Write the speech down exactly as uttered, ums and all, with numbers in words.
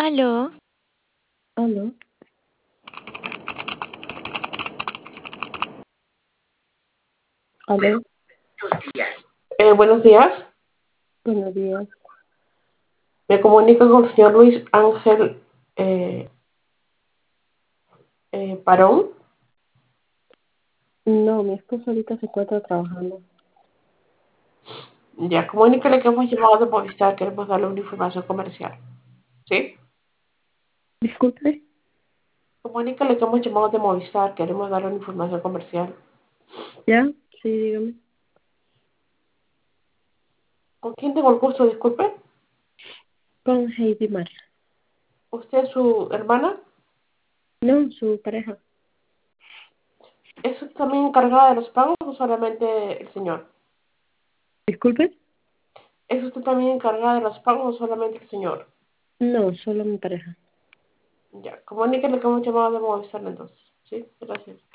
Aló, Aló, aló, Eh, buenos días. buenos días. Me comunico con el señor Luis Ángel eh, eh, Parón. No, mi esposo ahorita se encuentra trabajando. Ya, comuníquele que hemos llamado de Movistar. Queremos darle una información comercial. ¿Sí? Disculpe, Comuníquele que hemos llamado de Movistar. Queremos darle una información comercial. ¿ya? Sí, dígame. ¿Con quién tengo el gusto? Disculpe. Con Heidi Mar. ¿Usted es su hermana? No, su pareja. ¿Es usted también encargada de los pagos o solamente el señor? Disculpe. ¿Es usted también encargada de los pagos o solamente el señor? No, solo mi pareja. Ya, comuníquele que hemos llamado de Movistar entonces. ¿Sí? Gracias.